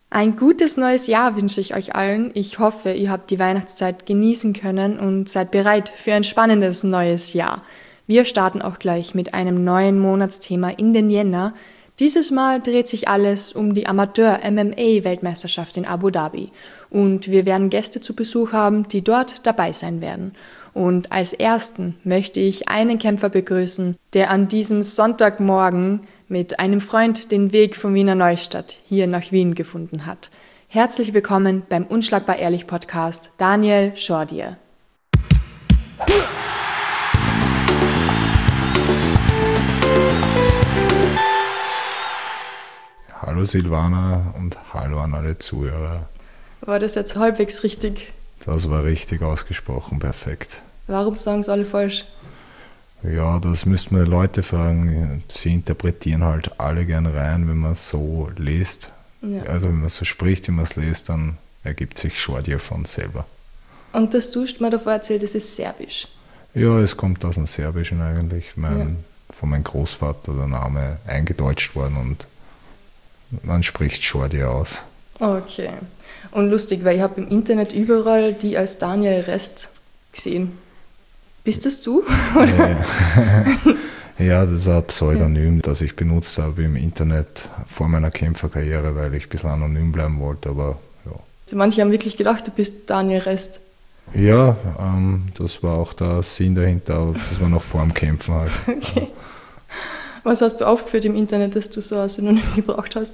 Ein gutes neues Jahr wünsche ich euch allen. Ich hoffe, ihr habt die Weihnachtszeit genießen können und seid bereit für ein spannendes neues Jahr. Wir starten auch gleich mit einem neuen Monatsthema in den Jänner. Dieses Mal dreht sich alles um die Amateur-MMA-Weltmeisterschaft in Abu Dhabi. Und wir werden Gäste zu Besuch haben, die dort dabei sein werden. Und als ersten möchte ich einen Kämpfer begrüßen, der an diesem Sonntagmorgen mit einem Freund den Weg von Wiener Neustadt hier nach Wien gefunden hat. Herzlich willkommen beim Unschlagbar Ehrlich Podcast, Daniel Schordier. Hallo Silvana und hallo an alle Zuhörer. War das jetzt halbwegs richtig? Das war richtig ausgesprochen, perfekt. Warum sagen es alle falsch? Ja, das müssten wir Leute fragen. Sie interpretieren halt alle gern rein, wenn man es so liest. Ja. Also wenn man so spricht, wie man es liest, dann ergibt sich Schordier von selber. Und das du mir davor erzählt, das ist Serbisch? Ja, es kommt aus dem Serbischen eigentlich. Von meinem Großvater der Name eingedeutscht worden und man spricht Schordier aus. Okay. Und lustig, weil ich habe im Internet überall die als Daniel Rest gesehen. Bist das du? Ja, das ist ein Pseudonym, das ich benutzt habe im Internet vor meiner Kämpferkarriere, weil ich ein bisschen anonym bleiben wollte, aber ja. Also manche haben wirklich gedacht, du bist Daniel Rest. Ja, das war auch der Sinn dahinter, aber das war noch vor dem Kämpfen halt. Okay. Was hast du aufgeführt im Internet, dass du so ein Synonym gebraucht hast?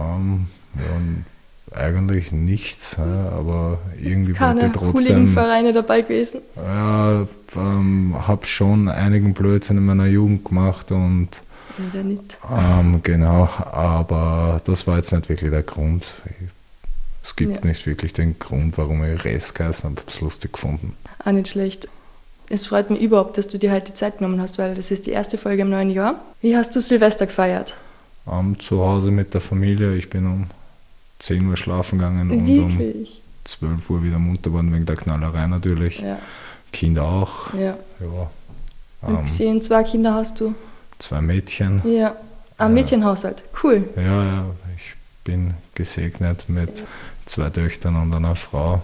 Eigentlich nichts, aber irgendwie keine wollte trotzdem... Keine Hooligan-Vereine dabei gewesen? Ja, habe schon einigen Blödsinn in meiner Jugend gemacht und... Ja, wer nicht? Genau, aber das war jetzt nicht wirklich der Grund. Es gibt nicht wirklich den Grund, warum ich Rest geheißen habe. Ich habe es lustig gefunden. Auch nicht schlecht. Es freut mich überhaupt, dass du dir heute die Zeit genommen hast, weil das ist die erste Folge im neuen Jahr. Wie hast du Silvester gefeiert? Zu Hause mit der Familie. Ich bin um 10 Uhr schlafen gegangen und um 12 Uhr wieder munter geworden wegen der Knallerei natürlich. Ja. Kinder auch. Ja. Gesehen, 2 Kinder hast du? 2 Mädchen. Ja. Ein Mädchenhaushalt. Cool. Ja, ich bin gesegnet mit 2 Töchtern und einer Frau.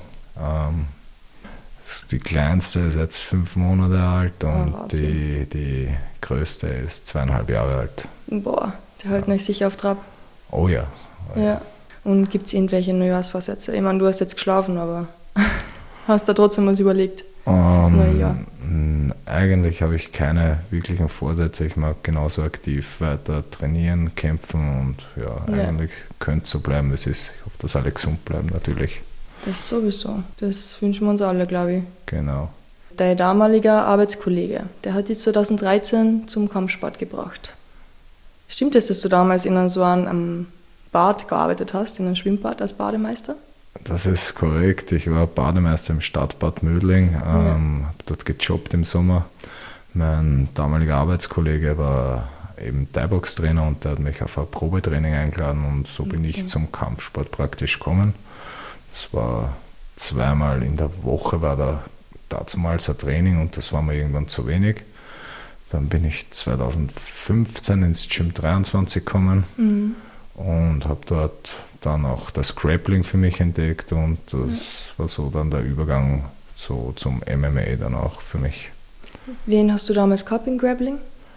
Die kleinste ist jetzt 5 Monate alt und die größte ist 2,5 Jahre alt. Boah, die halten euch sicher auf Trab. Oh ja. Ja. Und gibt es irgendwelche Neujahrsvorsätze? Ich meine, du hast jetzt geschlafen, aber hast du trotzdem was überlegt fürs neue Jahr? Eigentlich habe ich keine wirklichen Vorsätze. Ich mag genauso aktiv weiter trainieren, kämpfen und eigentlich könnte es so bleiben, wie es ist. Ich hoffe, dass alle gesund bleiben natürlich. Das sowieso. Das wünschen wir uns alle, glaube ich. Genau. Dein damaliger Arbeitskollege, der hat dich 2013 zum Kampfsport gebracht. Stimmt es, dass du damals in so einem Bad gearbeitet hast, in einem Schwimmbad als Bademeister? Das ist korrekt. Ich war Bademeister im Stadtbad Mödling, habe dort gejobbt im Sommer. Mein damaliger Arbeitskollege war eben Thai-Box-Trainer und der hat mich auf ein Probetraining eingeladen und so bin ich zum Kampfsport praktisch gekommen. Das war 2-mal in der Woche, war da dazumals ein Training und das war mir irgendwann zu wenig. Dann bin ich 2015 ins Gym 23 gekommen und habe dort dann auch das Grappling für mich entdeckt und das war so dann der Übergang so zum MMA dann auch für mich. Wen hast du damals gehabt im Grappling?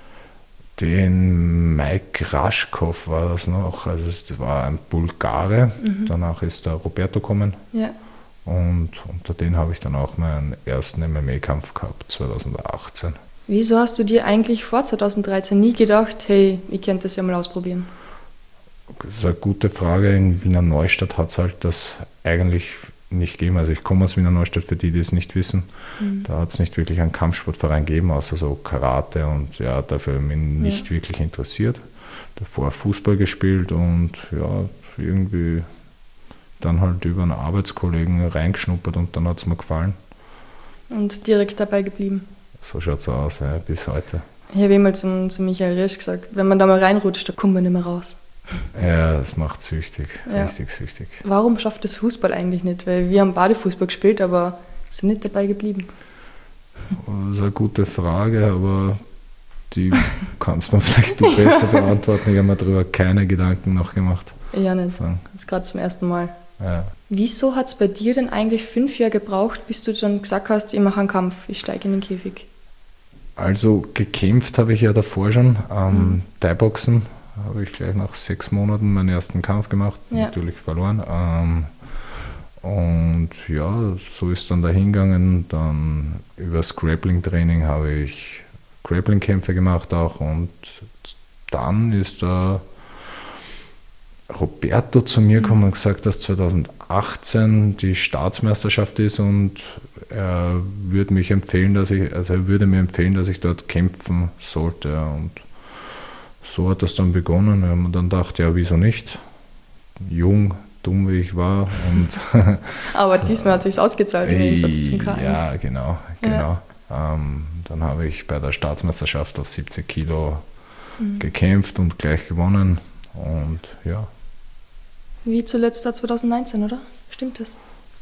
Den Mike Raschkov war das noch, also das war ein Bulgare, danach ist der Roberto gekommen und unter den habe ich dann auch meinen ersten MMA-Kampf gehabt, 2018. Wieso hast du dir eigentlich vor 2013 nie gedacht, hey, ich könnte das ja mal ausprobieren? Das ist eine gute Frage. In Wiener Neustadt hat es halt das eigentlich nicht gegeben. Also ich komme aus Wiener Neustadt, für die es nicht wissen. Da hat es nicht wirklich einen Kampfsportverein gegeben, außer so Karate und dafür habe ich mich nicht wirklich interessiert. Davor Fußball gespielt und irgendwie dann halt über einen Arbeitskollegen reingeschnuppert und dann hat es mir gefallen. Und direkt dabei geblieben? So schaut es aus, bis heute. Ich habe immer zu Michael Riesch gesagt, wenn man da mal reinrutscht, da kommt man nicht mehr raus. Ja, das macht süchtig, richtig süchtig. Warum schafft das Fußball eigentlich nicht? Weil wir haben Badefußball gespielt, aber sind nicht dabei geblieben. Das ist eine gute Frage, aber die kannst du mir vielleicht du besser beantworten. Ich habe mir darüber keine Gedanken noch gemacht. Ja, nicht. sagen. Jetzt gerade zum ersten Mal. Ja. Wieso hat es bei dir denn eigentlich 5 Jahre gebraucht, bis du dann gesagt hast, ich mache einen Kampf, ich steige in den Käfig? Also gekämpft habe ich ja davor schon. Thai-Boxen habe ich gleich nach 6 Monaten meinen ersten Kampf gemacht, Ja. natürlich verloren. Und ja, so ist dann dahingegangen. Dann übers Grappling-Training habe ich Grappling-Kämpfe gemacht auch. Und dann ist da Roberto zu mir gekommen und gesagt, dass 2018 die Staatsmeisterschaft ist und er würde mir empfehlen, dass ich dort kämpfen sollte. Und so hat das dann begonnen. Wir haben dann gedacht, ja, wieso nicht? Jung, dumm wie ich war. Und Aber diesmal hat es sich ausgezahlt im Gegensatz zum K1. ja, genau. Dann habe ich bei der Staatsmeisterschaft auf 70 Kilo gekämpft und gleich gewonnen. Und ja. Wie zuletzt da 2019, oder? Stimmt das?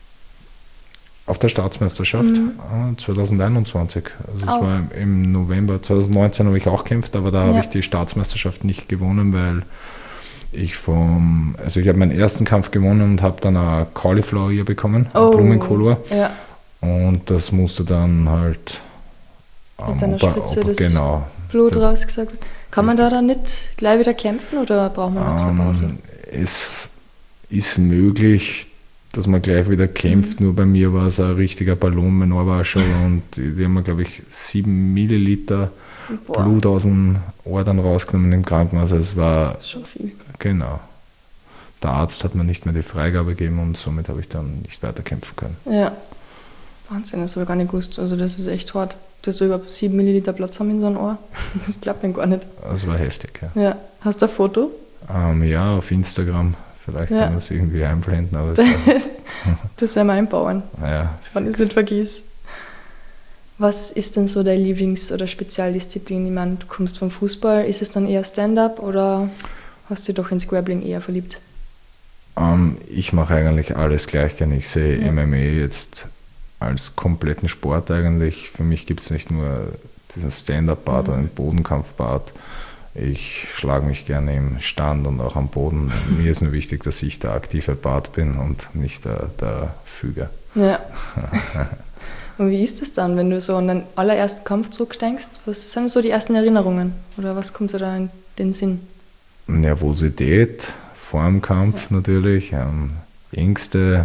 Auf der Staatsmeisterschaft 2021. Also es war im November 2019 habe ich auch gekämpft, aber da habe ich die Staatsmeisterschaft nicht gewonnen, weil ich habe meinen ersten Kampf gewonnen und habe dann eine Cauliflower Ear bekommen, eine Blumenkohlor. Ja. Und das musste dann halt mit einer Spritze das genau, Blut rausgesagt. Kann man da dann nicht gleich wieder kämpfen oder braucht man noch so eine Pause? Es ist möglich, dass man gleich wieder kämpft, nur bei mir war es ein richtiger Ballon, mein Ohr war schon und die haben mir, glaube ich, 7 Milliliter Blut aus dem Ohr dann rausgenommen im Krankenhaus. Also es war Das ist schon viel. Genau. Der Arzt hat mir nicht mehr die Freigabe gegeben und somit habe ich dann nicht weiter kämpfen können. Ja. Wahnsinn, das habe ich gar nicht gewusst. Also das ist echt hart, dass wir überhaupt 7 Milliliter Platz haben in so einem Ohr. Das klappt mir gar nicht. Das war heftig, ja. Ja. Hast du ein Foto? Ja, auf Instagram. Vielleicht kann man es irgendwie einblenden. Aber das werden wir einbauen, ja, wenn ich es nicht vergiss. Was ist denn so deine Lieblings- oder Spezialdisziplin? Ich meine, du kommst vom Fußball. Ist es dann eher Stand-up oder hast du dich doch ins Grappling eher verliebt? Ich mache eigentlich alles gleich gerne. Ich sehe MMA jetzt als kompletten Sport eigentlich. Für mich gibt es nicht nur diesen Stand-up-Part oder den Bodenkampf-Part. Ich schlage mich gerne im Stand und auch am Boden. Mir ist nur wichtig, dass ich der aktive Part bin und nicht der Füger. Ja. Und wie ist es dann, wenn du so an den allerersten Kampf zurückdenkst? Was sind so die ersten Erinnerungen? Oder was kommt dir da in den Sinn? Nervosität vor dem Kampf natürlich, Ängste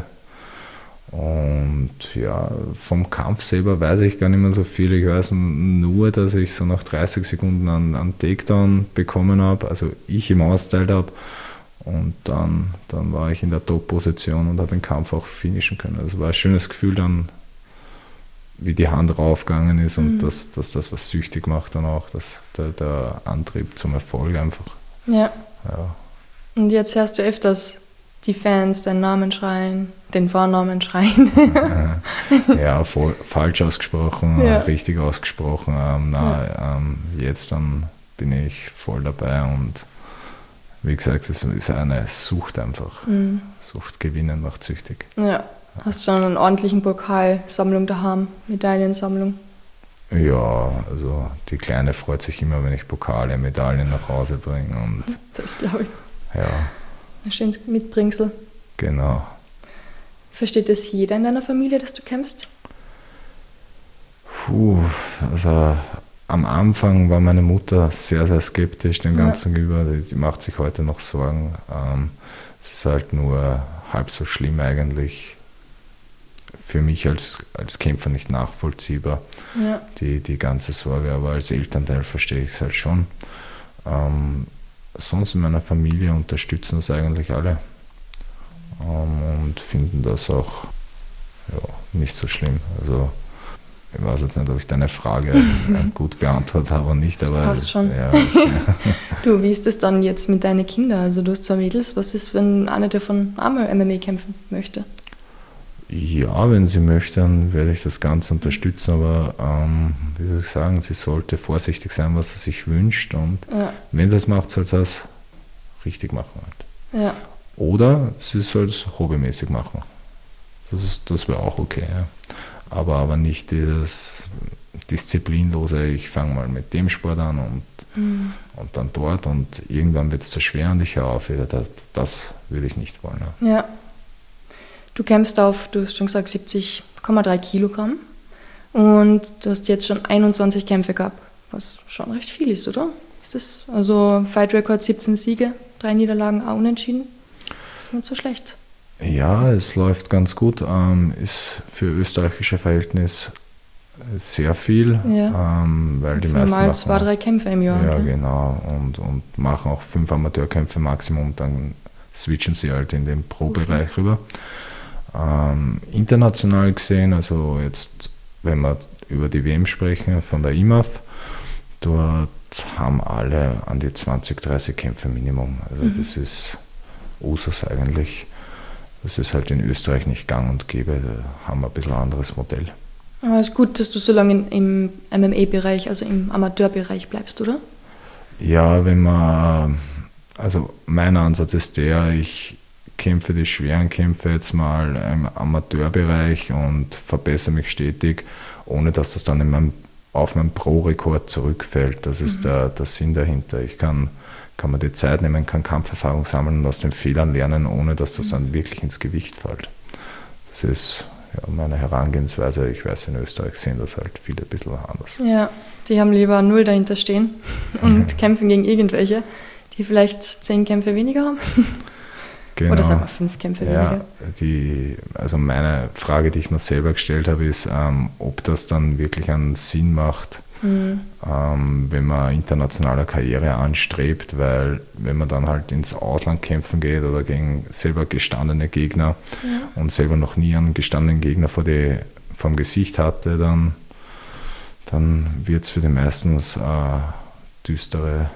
und ja, vom Kampf selber weiß ich gar nicht mehr so viel. Ich weiß nur, dass ich so nach 30 Sekunden einen Takedown bekommen habe, also ich ihm austeilt habe und dann war ich in der Top-Position und habe den Kampf auch finishen können. Also war ein schönes Gefühl dann, wie die Hand raufgegangen ist und dass das was süchtig macht dann auch, dass der Antrieb zum Erfolg einfach. Ja. Ja. Und jetzt hörst du öfters die Fans deinen Namen schreien, den Vornamen schreien. Ja, falsch ausgesprochen, richtig ausgesprochen. Jetzt dann bin ich voll dabei und wie gesagt, es ist eine Sucht einfach. Sucht gewinnen macht süchtig. Ja. Hast du schon einen ordentlichen Pokalsammlung daheim, Medaillensammlung? Ja, also die Kleine freut sich immer, wenn ich Pokale, Medaillen nach Hause bringe. Und das glaube ich. Ja. Ein schönes Mitbringsel. Genau. Versteht das jeder in deiner Familie, dass du kämpfst? Also am Anfang war meine Mutter sehr, sehr skeptisch dem Ganzen gegenüber. Die macht sich heute noch Sorgen. Es ist halt nur halb so schlimm eigentlich. Für mich als Kämpfer nicht nachvollziehbar, die ganze Sorge, aber als Elternteil verstehe ich es halt schon. Sonst in meiner Familie unterstützen es eigentlich alle und finden das auch nicht so schlimm. Also ich weiß jetzt nicht, ob ich deine Frage gut beantwortet habe oder nicht. Das aber passt schon. Ja. Du, wie ist es dann jetzt mit deinen Kindern? Also du hast 2 Mädels, was ist, wenn eine davon einmal MMA kämpfen möchte? Ja, wenn sie möchte, dann werde ich das Ganze unterstützen, aber wie soll ich sagen, sie sollte vorsichtig sein, was sie sich wünscht und wenn sie es macht, soll sie es richtig machen. Halt. Ja. Oder sie soll es hobbymäßig machen. Das wäre auch okay. Ja. Aber nicht disziplinlose, ich fange mal mit dem Sport an und dann dort und irgendwann wird es zu schwer und ich höre auf wieder. Das würde ich nicht wollen. Ja. Ja. Du kämpfst auf, du hast schon gesagt, 70,3 Kilogramm und du hast jetzt schon 21 Kämpfe gehabt, was schon recht viel ist, oder? Ist das, also Fight Record 17 Siege, 3 Niederlagen, auch unentschieden. Ist nicht so schlecht. Ja, es läuft ganz gut. Ist für österreichische Verhältnisse sehr viel, weil die meisten mal 2-3 Kämpfe im Jahr. Ja, genau. Und machen auch 5 Amateurkämpfe Maximum, dann switchen sie halt in den Pro-Bereich rüber. International gesehen, also jetzt, wenn wir über die WM sprechen, von der IMAF, dort haben alle an die 20, 30 Kämpfe Minimum. Also das ist Usus eigentlich. Das ist halt in Österreich nicht gang und gäbe, da haben wir ein bisschen ein anderes Modell. Aber es ist gut, dass du so lange im MMA-Bereich, also im Amateurbereich bleibst, oder? Ja, also mein Ansatz ist ich kämpfe die schweren Kämpfe jetzt mal im Amateurbereich und verbessere mich stetig, ohne dass das dann auf meinen Pro-Rekord zurückfällt. Das ist der Sinn dahinter. Ich kann mir die Zeit nehmen, kann Kampferfahrung sammeln und aus den Fehlern lernen, ohne dass das dann wirklich ins Gewicht fällt. Das ist meine Herangehensweise. Ich weiß, in Österreich sehen das halt viele ein bisschen anders. Ja, die haben lieber 0 dahinter stehen und kämpfen gegen irgendwelche, die vielleicht 10 Kämpfe weniger haben. Genau. Oder sagen wir 5 Kämpfe weniger. Also meine Frage, die ich mir selber gestellt habe, ist, ob das dann wirklich einen Sinn macht, wenn man internationale Karriere anstrebt, weil wenn man dann halt ins Ausland kämpfen geht oder gegen selber gestandene Gegner und selber noch nie einen gestandenen Gegner vom Gesicht hatte, dann wird es für die meistens düstere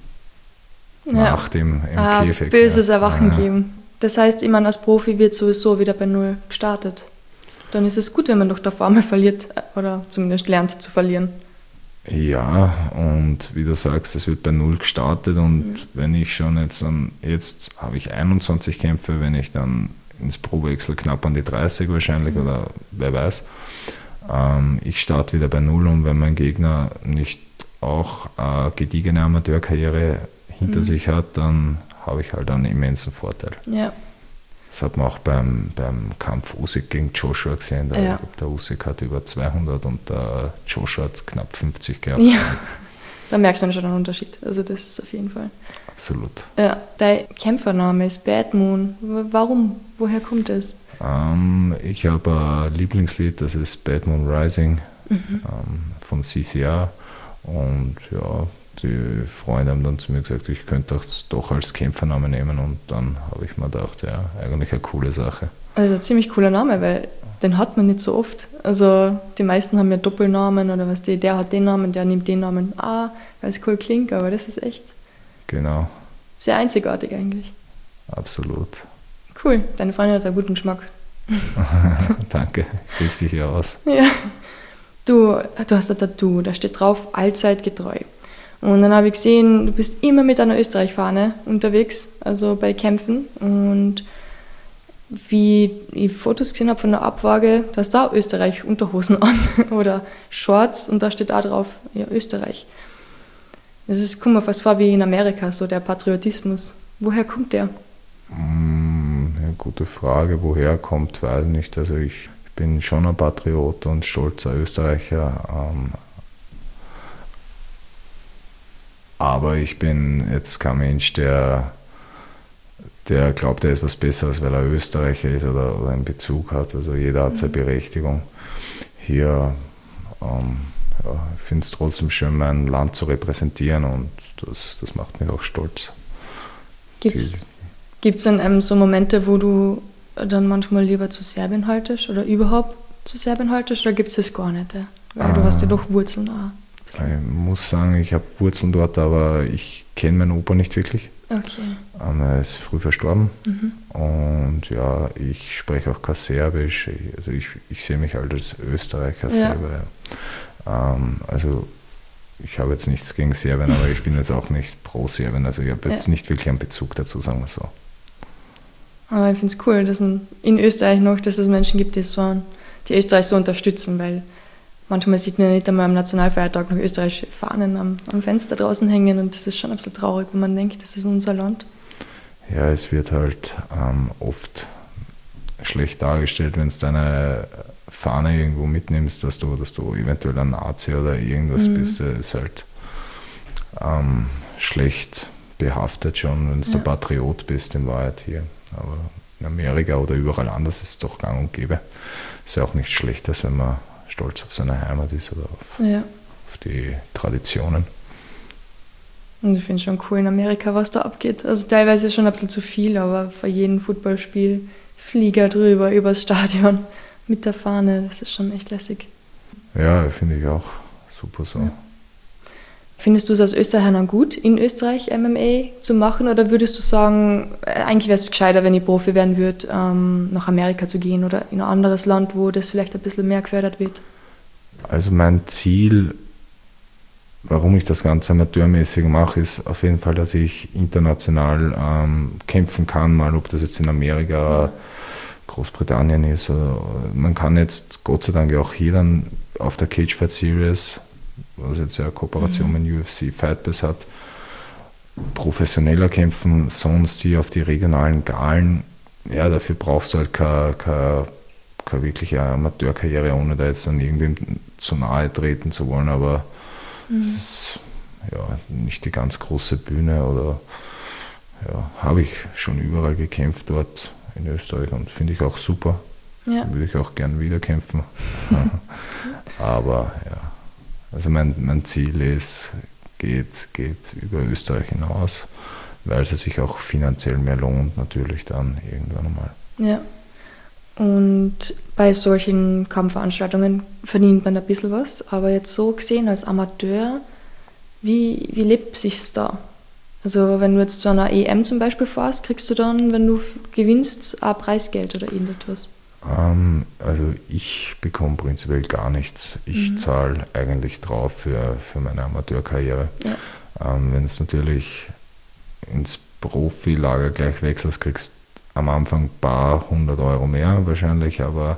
Nacht im Käfig. Böses Erwachen geben. Das heißt, ich meine, als Profi wird sowieso wieder bei 0 gestartet. Dann ist es gut, wenn man doch davor mal verliert oder zumindest lernt zu verlieren. Ja, und wie du sagst, es wird bei 0 gestartet und wenn ich schon jetzt habe ich 21 Kämpfe, wenn ich dann ins Pro wechsle, knapp an die 30 wahrscheinlich oder wer weiß, ich starte wieder bei 0 und wenn mein Gegner nicht auch eine gediegene Amateurkarriere hinter sich hat, dann habe ich halt einen immensen Vorteil. Ja. Das hat man auch beim Kampf Usyk gegen Joshua gesehen. Der Usyk hat über 200 und der Joshua hat knapp 50 gehabt. Ja, da merkt man schon einen Unterschied. Also das ist auf jeden Fall. Absolut. Ja, dein Kämpfername ist Bad Moon. Warum? Woher kommt das? Ich habe ein Lieblingslied, das ist Bad Moon Rising von CCR. Und ja, die Freunde haben dann zu mir gesagt, ich könnte das doch als Kämpfernamen nehmen und dann habe ich mir gedacht, ja, eigentlich eine coole Sache. Also ein ziemlich cooler Name, weil den hat man nicht so oft. Also die meisten haben ja Doppelnamen oder was der hat den Namen, der nimmt den Namen, weil es cool klingt, aber das ist echt sehr einzigartig eigentlich. Absolut. Cool, deine Freundin hat einen guten Geschmack. Danke, kriegst dich hier aus. Ja. Du hast ein Tattoo, da steht drauf, allzeit getreu. Und dann habe ich gesehen, du bist immer mit einer Österreich-Fahne unterwegs, also bei Kämpfen. Und wie ich Fotos gesehen habe von der Abwaage, da hast du auch Österreich-Unterhosen an oder Shorts und da steht auch drauf, ja, Österreich. Kommt mir fast vor wie in Amerika, so der Patriotismus. Woher kommt der? Ja, gute Frage, woher kommt, weiß ich nicht. Also ich bin schon ein Patriot und stolzer Österreicher. Aber ich bin jetzt kein Mensch, der glaubt, er ist was Besseres, weil er Österreicher ist oder einen Bezug hat. Also jeder hat seine Berechtigung. Hier ich finde es trotzdem schön, mein Land zu repräsentieren und das macht mich auch stolz. Gibt es denn so Momente, wo du dann manchmal lieber zu Serbien haltest oder überhaupt zu Serbien haltest oder gibt es das gar nicht? Weil du hast ja doch Wurzeln auch. Ich muss sagen, ich habe Wurzeln dort, aber ich kenne meinen Opa nicht wirklich. Okay. Er ist früh verstorben und ja, ich spreche auch kein Serbisch. Also ich sehe mich halt als Österreicher selber. Ja. Also ich habe jetzt nichts gegen Serbien, aber ich bin jetzt auch nicht pro Serbien. Also ich habe jetzt nicht wirklich einen Bezug dazu, sagen wir so. Aber ich finde es cool, dass man in Österreich noch, dass es Menschen gibt, die Österreich so unterstützen, weil manchmal sieht man ja nicht einmal am Nationalfeiertag noch österreichische Fahnen am Fenster draußen hängen und das ist schon ein bisschen traurig, wenn man denkt, das ist unser Land. Ja, es wird halt oft schlecht dargestellt, wenn du deine Fahne irgendwo mitnimmst, dass du eventuell ein Nazi oder irgendwas bist. Das ist halt schlecht behaftet schon, wenn du der Patriot bist in Wahrheit hier. Aber in Amerika oder überall anders ist es doch gang und gäbe. Ist ja auch nichts Schlechtes, wenn man stolz auf seine Heimat ist oder auf die Traditionen. Und ich finde schon cool in Amerika, was da abgeht. Also teilweise schon ein bisschen zu viel, aber vor jedem Footballspiel Flieger drüber, übers Stadion mit der Fahne, das ist schon echt lässig. Ja, finde ich auch super so. Ja. Findest du es als Österreicher gut, in Österreich MMA zu machen? Oder würdest du sagen, eigentlich wäre es gescheiter, wenn ich Profi werden würde, nach Amerika zu gehen oder in ein anderes Land, wo das vielleicht ein bisschen mehr gefördert wird? Also mein Ziel, warum ich das Ganze amateurmäßig mache, ist auf jeden Fall, dass ich international kämpfen kann, mal ob das jetzt in Amerika, Großbritannien ist. Oder man kann jetzt Gott sei Dank auch hier dann auf der Cage Fight Series, was jetzt ja eine Kooperation mit UFC Fightbiz hat, professioneller kämpfen, sonst hier auf die regionalen Galen, ja, dafür brauchst du halt keine wirkliche Amateurkarriere, ohne da jetzt dann irgendwem zu nahe treten zu wollen, aber es ist ja nicht die ganz große Bühne oder habe ich schon überall gekämpft dort in Österreich und finde ich auch super. Ja. Würde ich auch gern wieder kämpfen. Aber ja, also mein Ziel geht über Österreich hinaus, weil es sich auch finanziell mehr lohnt, natürlich dann irgendwann einmal. Ja. Und bei solchen Kampfveranstaltungen verdient man ein bisschen was, aber jetzt so gesehen als Amateur, wie lebt sich's da? Also wenn du jetzt zu einer EM zum Beispiel fährst, kriegst du dann, wenn du gewinnst, auch Preisgeld oder irgendetwas? Also ich bekomme prinzipiell gar nichts. Ich zahle eigentlich drauf für meine Amateurkarriere. Ja. Wenn es natürlich ins Profilager gleich wechselst, kriegst am Anfang ein paar 100 Euro mehr wahrscheinlich, aber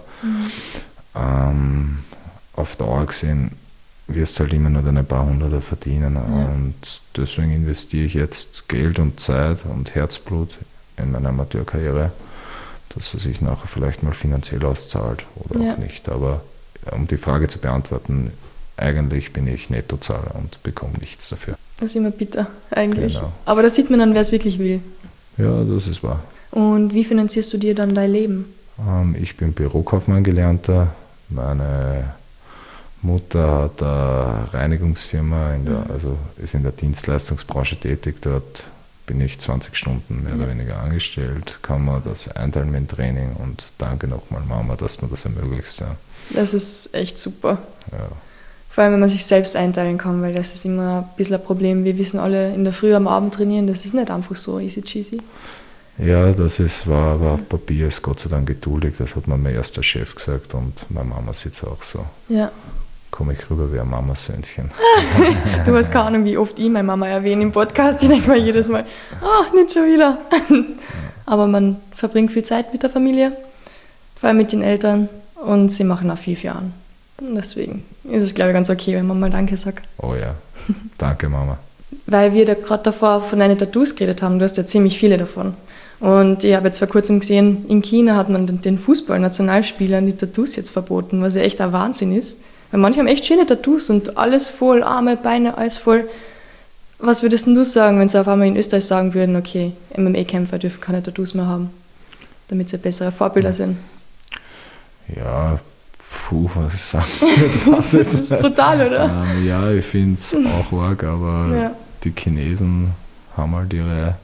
auf Dauer gesehen wirst du halt immer nur deine paar Hunderter verdienen. Ja. Und deswegen investiere ich jetzt Geld und Zeit und Herzblut in meine Amateurkarriere, dass es sich nachher vielleicht mal finanziell auszahlt oder auch nicht. Aber um die Frage zu beantworten, eigentlich bin ich Nettozahler und bekomme nichts dafür. Das ist immer bitter, eigentlich. Genau. Aber da sieht man dann, wer es wirklich will. Ja, das ist wahr. Und wie finanzierst du dir dann dein Leben? Ich bin Bürokaufmann gelernter. Meine Mutter hat eine Reinigungsfirma, also ist in der Dienstleistungsbranche tätig. Dort bin ich 20 Stunden mehr oder weniger angestellt, kann man das einteilen mit dem Training und danke nochmal Mama, dass man das ermöglicht. Ja. Das ist echt super. Ja. Vor allem, wenn man sich selbst einteilen kann, weil das ist immer ein bisschen ein Problem. Wir wissen alle, in der Früh am Abend trainieren, das ist nicht einfach so easy cheesy. Ja, aber Papier ist Gott sei Dank geduldig, das hat mir mein erster Chef gesagt und meine Mama sieht es auch so. Ja. Komme ich rüber wie ein Mamasöhnchen. Du hast keine Ahnung, wie oft ich meine Mama erwähne im Podcast. Ich denke mir jedes Mal, nicht schon wieder. Aber man verbringt viel Zeit mit der Familie, vor allem mit den Eltern und sie machen auch viel für einen. Und deswegen ist es, glaube ich, ganz okay, wenn man mal Danke sagt. Oh ja, danke Mama. Weil wir da gerade davor von deinen Tattoos geredet haben, du hast ja ziemlich viele davon. Und ich habe jetzt vor kurzem gesehen, in China hat man den Fußball-Nationalspielern die Tattoos jetzt verboten, was ja echt ein Wahnsinn ist. Weil manche haben echt schöne Tattoos und alles voll, Arme, Beine, alles voll. Was würdest du sagen, wenn sie auf einmal in Österreich sagen würden, okay, MMA-Kämpfer dürfen keine Tattoos mehr haben, damit sie bessere Vorbilder sind? Ja, was ich sagen das ist brutal, oder? Ja, ich finde es auch arg, aber die Chinesen haben halt ihre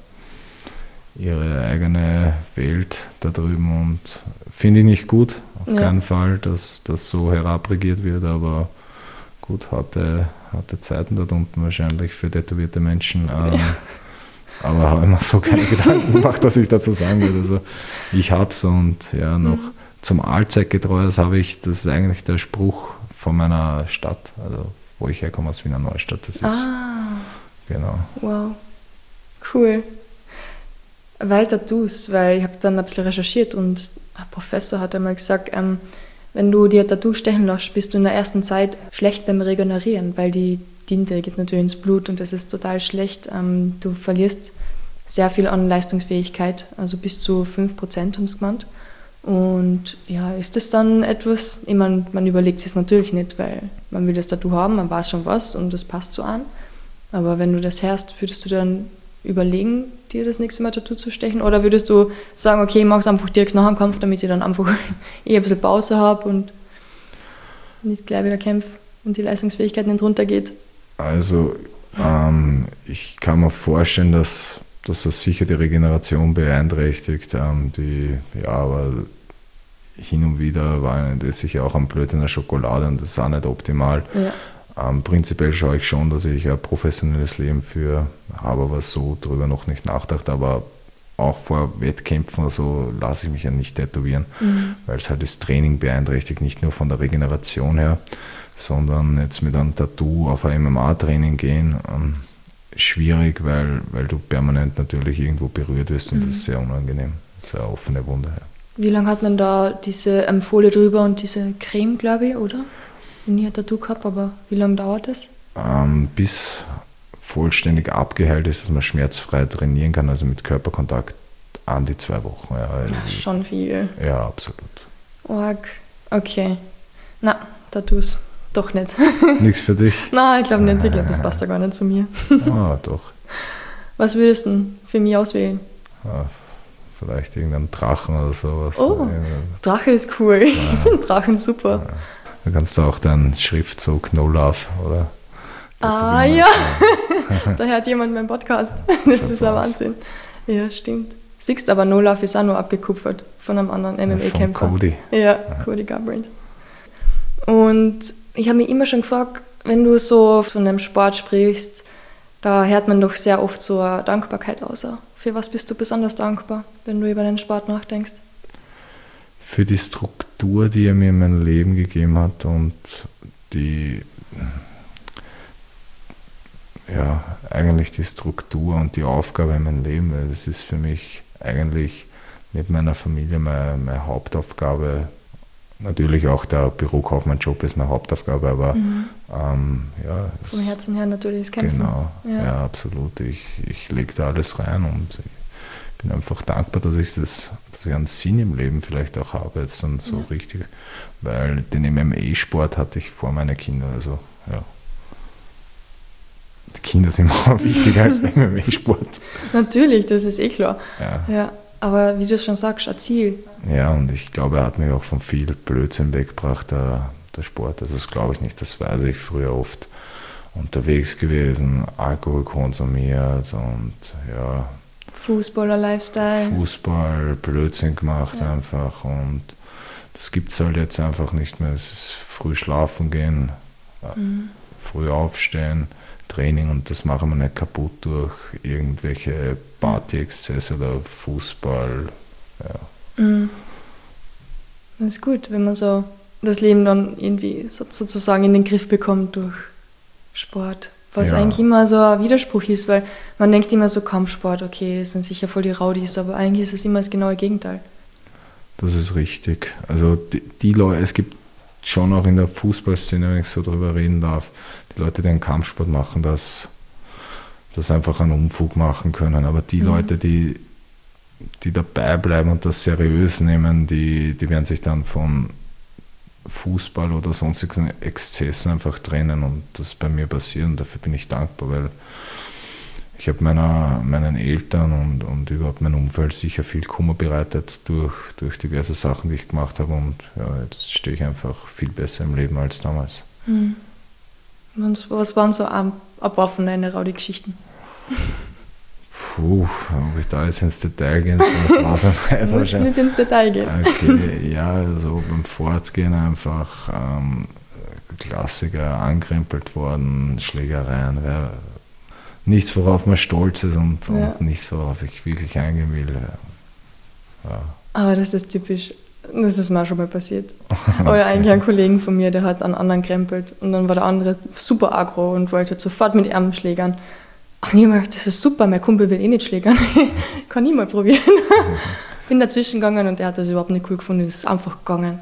eigene Welt da drüben und finde ich nicht gut, auf keinen Fall, dass das so herabrigiert wird, aber gut, harte Zeiten dort unten wahrscheinlich für tätowierte Menschen, aber habe ich mir so keine Gedanken gemacht, dass ich dazu sagen würde, also ich habe es und noch zum Allzeitgetreues habe ich, das ist eigentlich der Spruch von meiner Stadt, also wo ich herkomme, aus Wiener Neustadt, das ist, genau. Wow, cool. Weil Tattoos, weil ich habe dann ein bisschen recherchiert und ein Professor hat einmal gesagt, Wenn du dir Tattoo stechen lässt, bist du in der ersten Zeit schlecht beim Regenerieren, weil die Tinte geht natürlich ins Blut und das ist total schlecht. Du verlierst sehr viel an Leistungsfähigkeit, also bis zu 5% haben sie gemeint. Und ja, ist das dann etwas, ich meine, man überlegt sich es natürlich nicht, weil man will das Tattoo haben, man weiß schon was und das passt so an. Aber wenn du das hörst, würdest du dann überlegen, dir das nächste Mal Tattoo zu stechen? Oder würdest du sagen, okay, ich mache es einfach direkt nach dem Kampf, damit ich dann einfach ein bisschen Pause habe und nicht gleich wieder kämpfe und die Leistungsfähigkeit nicht runtergeht? Also ich kann mir vorstellen, dass das sicher die Regeneration beeinträchtigt. Aber hin und wieder war das sicher auch am Blödsinn der Schokolade und das ist auch nicht optimal. Ja. Prinzipiell schaue ich schon, dass ich ein professionelles Leben führe, habe aber so darüber noch nicht nachgedacht, aber auch vor Wettkämpfen oder so lasse ich mich ja nicht tätowieren, weil es halt das Training beeinträchtigt, nicht nur von der Regeneration her, sondern jetzt mit einem Tattoo auf ein MMA-Training gehen, schwierig, weil du permanent natürlich irgendwo berührt wirst und das ist sehr unangenehm, sehr offene Wunde. Ja. Wie lange hat man da diese Folie drüber und diese Creme, glaube ich, oder? Nie ein Tattoo gehabt, aber wie lange dauert das? Bis vollständig abgeheilt ist, dass man schmerzfrei trainieren kann, also mit Körperkontakt an die 2 Wochen. Ja, das ist schon viel. Ja, absolut. Org. Okay. Na, Tattoos. Doch nicht. Nichts für dich? Nein, ich glaube nicht. Ich glaube, das passt ja gar nicht zu mir. Doch. Was würdest du denn für mich auswählen? Vielleicht irgendeinen Drachen oder sowas. Oh, Drache ist cool. Ich finde Drachen super. Ja. Da kannst du auch deinen Schriftzug No Love, oder? Ja. Da hört jemand meinen Podcast. Das ist ein Wahnsinn. Ja, stimmt. Siehst aber, No Love ist auch nur abgekupfert von einem anderen MMA-Kämpfer. Von Cody. Ja, Cody Garbrandt. Und ich habe mich immer schon gefragt, wenn du so von dem Sport sprichst, da hört man doch sehr oft so eine Dankbarkeit aus. Für was bist du besonders dankbar, wenn du über den Sport nachdenkst? Für die Struktur, die er mir in mein Leben gegeben hat und eigentlich die Struktur und die Aufgabe in meinem Leben, weil das ist für mich eigentlich neben meiner Familie meine Hauptaufgabe. Natürlich auch der Bürokaufmannjob ist meine Hauptaufgabe, aber vom Herzen her natürlich das Kämpfen. Genau, ja absolut. Ich lege da alles rein und ich bin einfach dankbar, dass ich einen Sinn im Leben vielleicht auch habe, jetzt dann so richtig, weil den MMA-Sport hatte ich vor meinen Kindern, also ja. Die Kinder sind immer wichtiger als der MMA-Sport. Natürlich, das ist klar. Ja. Aber wie du schon sagst, ein Ziel. Ja, und ich glaube, er hat mich auch von viel Blödsinn weggebracht, der Sport. Also das glaube ich nicht, das weiß ich, früher oft unterwegs gewesen, Alkohol konsumiert und ja. Fußballer-Lifestyle. Fußball, Blödsinn gemacht einfach und das gibt es halt jetzt einfach nicht mehr. Es ist früh schlafen gehen, früh aufstehen, Training und das machen wir nicht kaputt durch irgendwelche Party-Exzesse oder Fußball. Ja. Das ist gut, wenn man so das Leben dann irgendwie sozusagen in den Griff bekommt durch Sport. Was eigentlich immer so ein Widerspruch ist, weil man denkt immer so, Kampfsport, okay, das sind sicher voll die Rowdies, aber eigentlich ist es immer das genaue Gegenteil. Das ist richtig. Also die Leute, es gibt schon auch in der Fußballszene, wenn ich so drüber reden darf, die Leute, die einen Kampfsport machen, das einfach einen Unfug machen können. Aber die Leute, die dabei bleiben und das seriös nehmen, die werden sich dann von Fußball oder sonstigen Exzessen einfach trennen und das ist bei mir passiert und dafür bin ich dankbar, weil ich habe meinen Eltern und überhaupt mein Umfeld sicher viel Kummer bereitet durch diverse Sachen, die ich gemacht habe und jetzt stehe ich einfach viel besser im Leben als damals. Was waren so ein paar von deinen Rowdy-Geschichten? Ob ich da jetzt ins Detail gehen soll, weiß ich nicht. Du musst nicht ins Detail gehen. Okay, also beim Fortgehen einfach Klassiker, angerempelt worden, Schlägereien, nichts, worauf man stolz ist und nichts, worauf ich wirklich eingehen will. Ja. Aber das ist typisch. Das ist mir auch schon mal passiert. Oder eigentlich ein Kollegen von mir, der hat einen anderen krempelt und dann war der andere super aggro und wollte sofort mit ihm schlägern. Ach nee, das ist super, mein Kumpel will nicht schlägern. Kann ich mal probieren. Bin dazwischen gegangen und der hat das überhaupt nicht cool gefunden, ist einfach gegangen.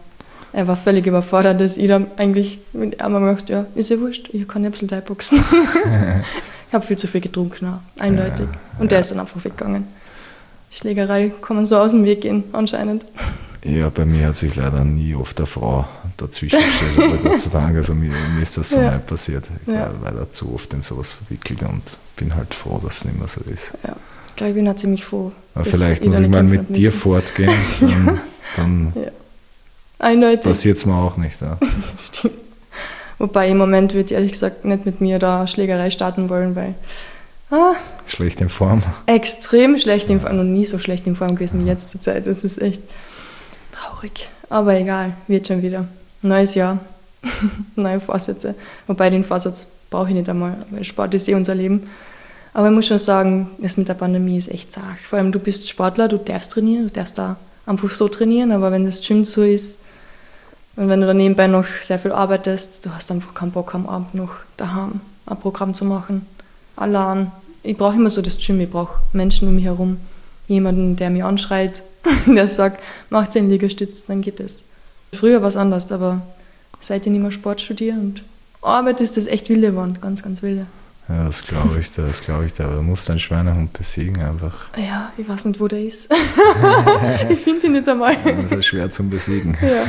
Er war völlig überfordert, dass ich da eigentlich mit einmal gedacht, ja, ist ja wurscht, ich kann ja ein bisschen Thai-Boxen. Ich habe viel zu viel getrunken, auch, eindeutig. Und der ist dann einfach weggegangen. Die Schlägerei kann man so aus dem Weg gehen, anscheinend. Ja, bei mir hat sich leider nie oft eine Frau dazwischen gestellt, aber Gott sei Dank, also mir ist das so nicht passiert. Ich war leider zu oft in sowas verwickelt und bin halt froh, dass es nicht mehr so ist. Ja, ich glaube, ich bin auch ziemlich froh. Aber vielleicht muss ich mal mit dir fortgehen, dann passiert es mir auch nicht. Ja. Stimmt. Wobei im Moment würde ich ehrlich gesagt nicht mit mir da Schlägerei starten wollen, weil schlecht in Form. Extrem schlecht in Form, noch nie so schlecht in Form gewesen wie jetzt zur Zeit. Das ist echt traurig. Aber egal, wird schon wieder. Neues Jahr, neue Vorsätze. Wobei den Vorsatz brauche ich nicht einmal, weil Sport ist unser Leben. Aber ich muss schon sagen, das mit der Pandemie ist echt zart. Vor allem, du bist Sportler, du darfst trainieren, du darfst da einfach so trainieren, aber wenn das Gym so ist und wenn du dann nebenbei noch sehr viel arbeitest, du hast einfach keinen Bock am Abend noch daheim ein Programm zu machen. Allein. Ich brauche immer so das Gym, ich brauche Menschen um mich herum. Jemanden, der mich anschreit, der sagt, mach 10 Liegestütze, dann geht es. Früher war es anders, aber seit ich nicht mehr Sport studiere und arbeite, ist das echt wilde geworden, ganz, ganz wilde. Ja, das glaube ich dir. Aber du musst deinen Schweinehund besiegen einfach. Ja, ich weiß nicht, wo der ist. Ich finde ihn nicht einmal. Das ist ja schwer zum Besiegen. Ja.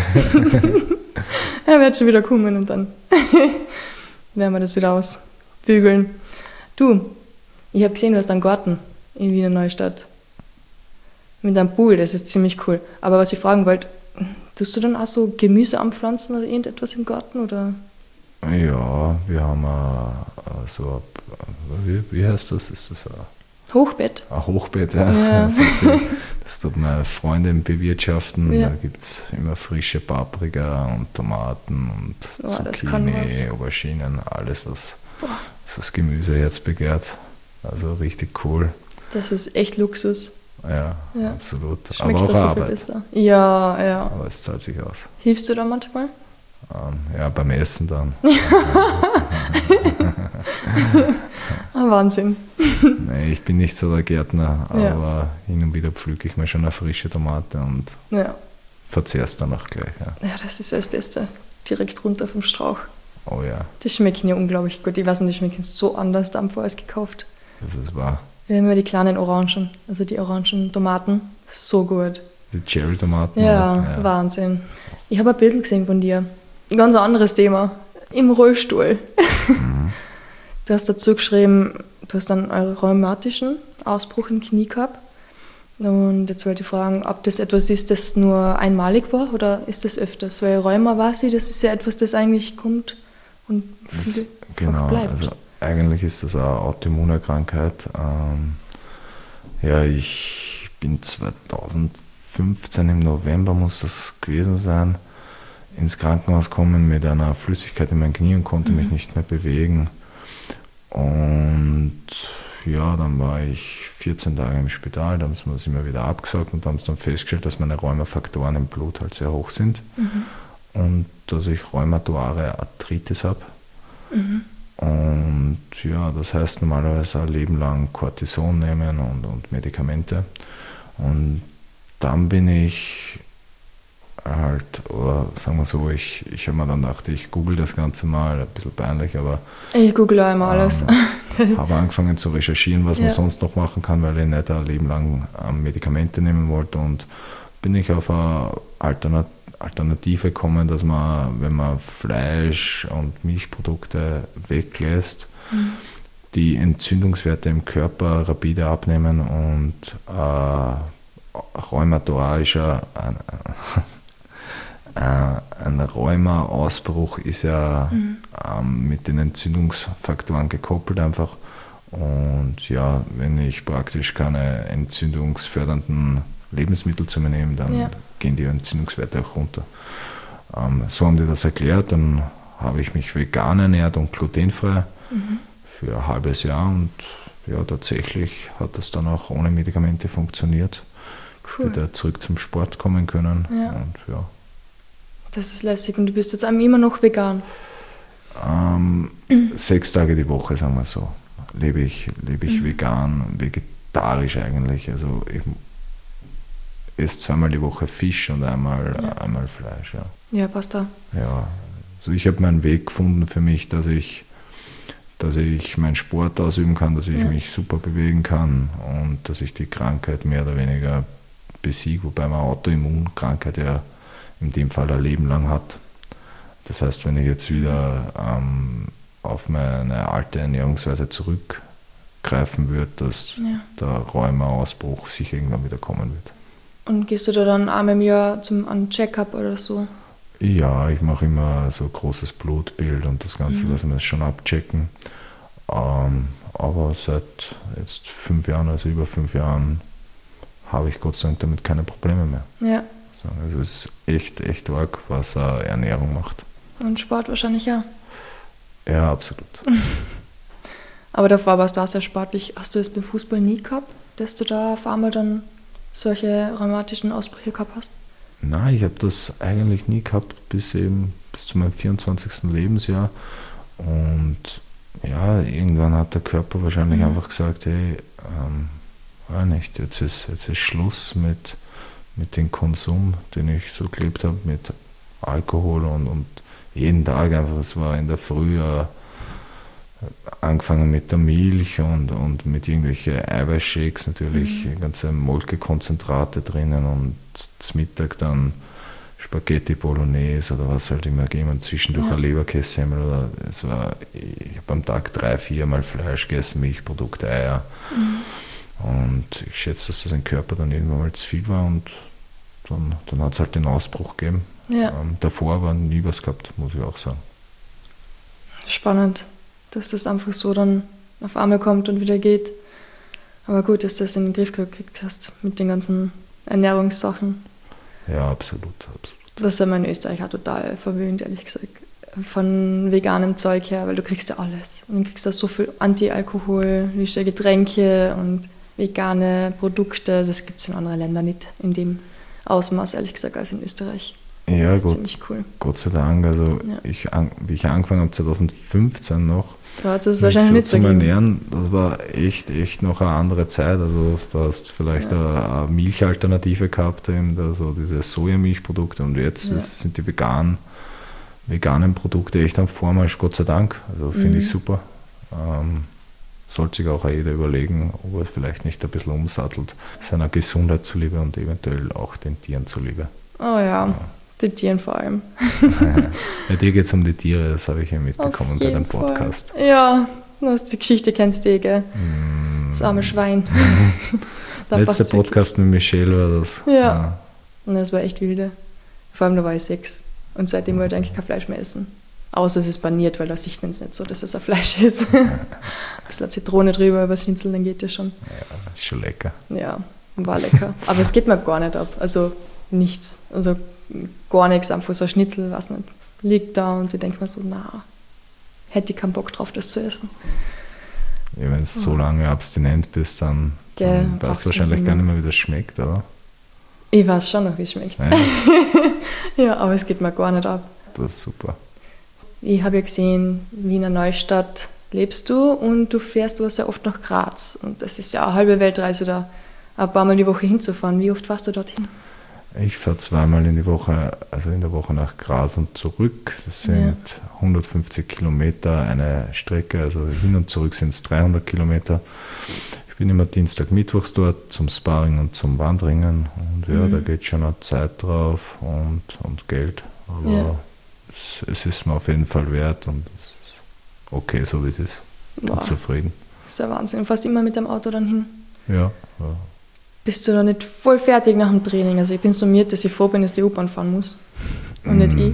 Er wird schon wieder kommen und dann werden wir das wieder ausbügeln. Du, ich habe gesehen, du hast einen Garten in Wiener Neustadt. Mit einem Pool, das ist ziemlich cool. Aber was ich fragen wollte, tust du dann auch so Gemüse anpflanzen oder irgendetwas im Garten? Oder? Ja, wir haben so, wie heißt das? Ist das Hochbeet? Ein Hochbeet, ja. Das tut meine Freundin bewirtschaften. Ja. Da gibt es immer frische Paprika und Tomaten und Zucchini, Auberginen, alles, was das Gemüseherz begehrt. Also richtig cool. Das ist echt Luxus. Ja, absolut. Schmeckt aber auch das so Arbeit. viel besser. Ja. Aber es zahlt sich aus. Hilfst du da manchmal? Ja, beim Essen dann. Wahnsinn. Nee, ich bin nicht so der Gärtner, aber hin und wieder pflücke ich mir schon eine frische Tomate und verzehr es dann auch gleich. Ja, das ist das Beste. Direkt runter vom Strauch. Oh ja. Die schmecken ja unglaublich gut. Ich weiß nicht, die schmecken so anders Dampfer als gekauft. Das ist wahr. Wir haben ja die kleinen Orangen, also die orangen Tomaten. So gut. Die Cherry-Tomaten? Ja, Wahnsinn. Ich habe ein Bild gesehen von dir. Ein ganz anderes Thema. Im Rollstuhl. Mhm. Du hast dazu geschrieben, du hast einen rheumatischen Ausbruch im Knie gehabt. Und jetzt wollte ich fragen, ob das etwas ist, das nur einmalig war oder ist das öfters? Weil Rheuma weiß ich, das ist ja etwas, das eigentlich kommt und viel bleibt. Also eigentlich ist das eine Autoimmunerkrankheit. Ich bin 2015 im November, muss das gewesen sein, ins Krankenhaus gekommen mit einer Flüssigkeit in meinen Knie und konnte mich nicht mehr bewegen. Und ja, dann war ich 14 Tage im Spital, da haben sie mir das immer wieder abgesagt und haben dann festgestellt, dass meine Rheumafaktoren im Blut halt sehr hoch sind und dass ich rheumatoide Arthritis habe. Und ja, das heißt normalerweise ein Leben lang Cortison nehmen und Medikamente. Und dann bin ich halt, oder sagen wir so, ich habe mir dann gedacht, ich google das Ganze mal, ein bisschen peinlich, aber ich google auch immer alles. Habe angefangen zu recherchieren, was man sonst noch machen kann, weil ich nicht ein Leben lang Medikamente nehmen wollte, und bin ich auf eine Alternative gekommen, dass man, wenn man Fleisch und Milchprodukte weglässt, die Entzündungswerte im Körper rapide abnehmen und rheumatoischer ein Rheuma-Ausbruch ist ja mit den Entzündungsfaktoren gekoppelt einfach. Und ja, wenn ich praktisch keine entzündungsfördernden Lebensmittel zu mir nehme, dann gehen die Entzündungswerte auch runter. So haben die das erklärt. Dann habe ich mich vegan ernährt und glutenfrei für ein halbes Jahr, und ja, tatsächlich hat das dann auch ohne Medikamente funktioniert. Cool. Wieder zurück zum Sport kommen können. Ja. Und ja. Das ist lässig. Und du bist jetzt immer noch vegan? 6 Tage die Woche, sagen wir so, lebe ich vegan, vegetarisch eigentlich. Also esse zweimal die Woche Fisch und einmal Fleisch. Ja, Ja, passt da. ja. Also ich habe meinen Weg gefunden für mich, dass ich meinen Sport ausüben kann, dass ich mich super bewegen kann und dass ich die Krankheit mehr oder weniger besiege, wobei man Autoimmunkrankheit ja in dem Fall ein Leben lang hat. Das heißt, wenn ich jetzt wieder auf meine alte Ernährungsweise zurückgreifen würde, dass der Rheuma-Ausbruch sicher irgendwann wieder kommen wird. Und gehst du da dann einmal im Jahr zum Check-up oder so? Ja, ich mache immer so großes Blutbild und das Ganze, lassen wir das schon abchecken. Aber seit jetzt 5 Jahren, also über 5 Jahren, habe ich Gott sei Dank damit keine Probleme mehr. Ja. Also es ist echt arg, was Ernährung macht. Und Sport wahrscheinlich auch. Ja, absolut. Aber davor warst du auch sehr sportlich. Hast du es beim Fußball nie gehabt, dass du da auf einmal dann solche rheumatischen Ausbrüche gehabt hast? Nein, ich habe das eigentlich nie gehabt, bis zu meinem 24. Lebensjahr. Und ja, irgendwann hat der Körper wahrscheinlich einfach gesagt, hey, nicht, jetzt ist Schluss mit dem Konsum, den ich so gelebt habe, mit Alkohol und jeden Tag einfach, es war in der Früh angefangen mit der Milch und mit irgendwelchen Eiweißshakes, natürlich ganze Molkekonzentrate drinnen und zum Mittag dann Spaghetti Bolognese oder was halt immer gegeben und zwischendurch ein Leberkässemmel oder ich habe am Tag 3-4 Mal Fleisch gegessen, Milchprodukte, Eier und ich schätze, dass das im Körper dann irgendwann mal zu viel war und dann hat es halt den Ausbruch gegeben. Ja. Davor war nie was gehabt, muss ich auch sagen. Spannend, dass das einfach so dann auf einmal kommt und wieder geht. Aber gut, dass du das in den Griff gekriegt hast mit den ganzen Ernährungssachen. Ja, absolut. Das ist ja in Österreich auch total verwöhnt, ehrlich gesagt, von veganem Zeug her, weil du kriegst ja alles. Und du kriegst da so viel Anti-Alkohol-lische Getränke und vegane Produkte. Das gibt es in anderen Ländern nicht in dem Ausmaß, ehrlich gesagt, als in Österreich. Ja, das ist ziemlich cool. Gott sei Dank. Also wie ich angefangen habe, 2015 noch, da hat es wahrscheinlich nicht so zum gegeben. Ernähren, das war echt noch eine andere Zeit. Also da hast du vielleicht eine Milchalternative gehabt, eben da so diese Sojamilchprodukte und jetzt sind die veganen Produkte echt am Vormarsch, Gott sei Dank. Also finde ich super. Sollte sich auch jeder überlegen, ob er vielleicht nicht ein bisschen umsattelt, seiner Gesundheit zuliebe und eventuell auch den Tieren zuliebe. Oh ja. Die Tieren vor allem. Ja, dir geht es um die Tiere, das habe ich ja mitbekommen bei deinem Podcast. Fall. Ja, die Geschichte kennst du gell? Das arme Schwein. Letzter Podcast mit Michelle war das. Ja. Und das war echt wilde. Vor allem da war ich 6. Und seitdem wollte ich eigentlich kein Fleisch mehr essen. Außer es ist baniert, weil da sieht man es nicht so, dass es ein Fleisch ist. Ein bisschen Zitrone drüber über Schnitzel, dann geht das schon. Ja, ist schon lecker. Ja, war lecker. Aber es geht mir gar nicht ab. Also nichts. Also gar nichts, einfach so ein Schnitzel, was nicht, liegt da und ich denke mir so, hätte ich keinen Bock drauf, das zu essen. Ja, wenn du so lange abstinent bist, dann weißt du wahrscheinlich gar nicht mehr, wie das schmeckt, oder? Ich weiß schon noch, wie es schmeckt. Ja, aber es geht mir gar nicht ab. Das ist super. Ich habe ja gesehen, Wiener Neustadt lebst du und du fährst aber sehr oft nach Graz. Und das ist ja eine halbe Weltreise da, ein paar Mal die Woche hinzufahren. Wie oft fährst du dorthin? Ich fahre 2-mal in die Woche, also in der Woche nach Graz und zurück. Das sind 150 Kilometer eine Strecke, also hin und zurück sind es 300 Kilometer. Ich bin immer Dienstag, Mittwochs dort zum Sparring und zum Wandringen. Und da geht schon eine Zeit drauf und Geld. Aber es ist mir auf jeden Fall wert und es ist okay, so wie es ist. Bin zufrieden. Das ist ja Wahnsinn. Fährst immer mit dem Auto dann hin? Ja. Bist du da nicht voll fertig nach dem Training? Also ich bin summiert, dass ich froh bin, dass die U-Bahn fahren muss und nicht ich.